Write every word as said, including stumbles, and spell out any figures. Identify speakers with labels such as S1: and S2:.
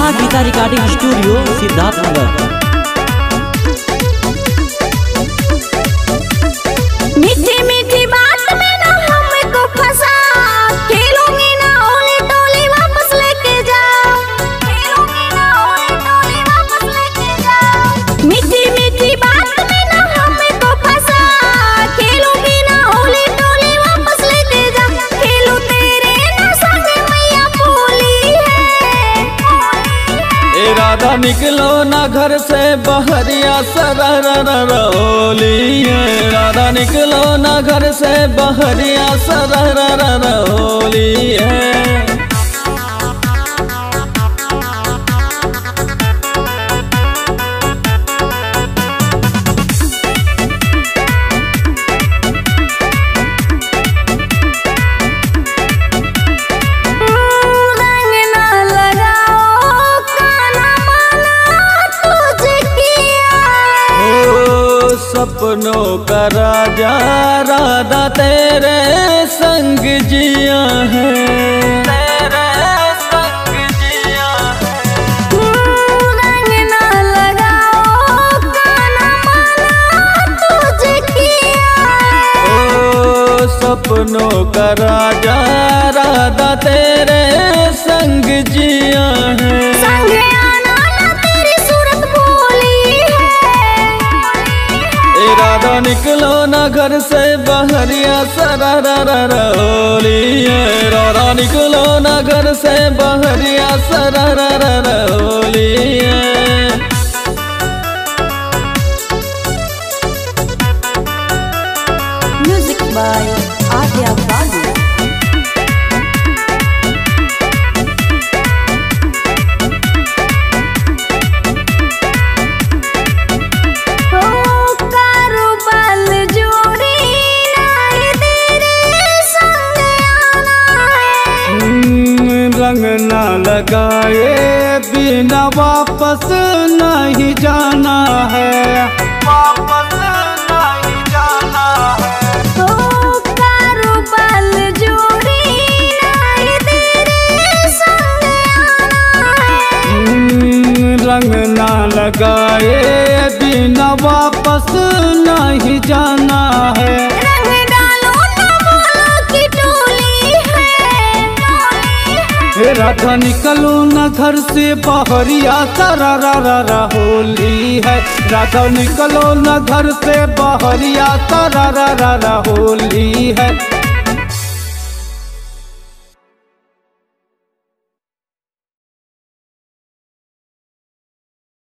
S1: माँ Geeta recording studio Siddharthnagar.
S2: मीठी मीठी बात में ना हमको फंसा, खेलूंगी ना ओली टोली वापस लेके जाओ, खेलूंगी ना ओली टोली वापस लेके जाओ। मीठी मीठी बात में ना हमको फंसा, खेलूंगी ना ओली टोली वापस लेके जाओ। खेलू तेरे ना संग मैया बोली है।
S3: ए राधा निकलो ना घर से बहरिया सररररहोली है। राधा निकलो ना घर से बहरिया सररररहोली है। सपनों का राजा राधा तेरे संग जिया है, तेरे संग जिया है।
S2: रंग ना लगाओ काना माना तुझे किया है।
S3: ओ सपनों का राजा राधा तेरे संग जिया है।
S2: संग आना ना तेरी सूरत बोली है।
S3: ए राधा निकलो ना घर से बहरिया सररररहोली है। राधा निकलो ना घर से बहरिया सररररहोली है।
S2: म्यूजिक बाय आर्या बाबू।
S3: रंग ना लगाए बिना वापस नहीं जाना है, वापस नहीं जाना है।
S2: तो कारो बाल जोड़ी नाई तेरे संग आना है।
S3: रंग ना लगाए बिना वापस नहीं जाना है।
S2: रंग डालो ना बोलो कि टोली है, टोली है।
S3: राधा निकलो ना घर से बहरिया सररररहोली है। राधा निकलो ना घर से बहरिया सररररहोली है।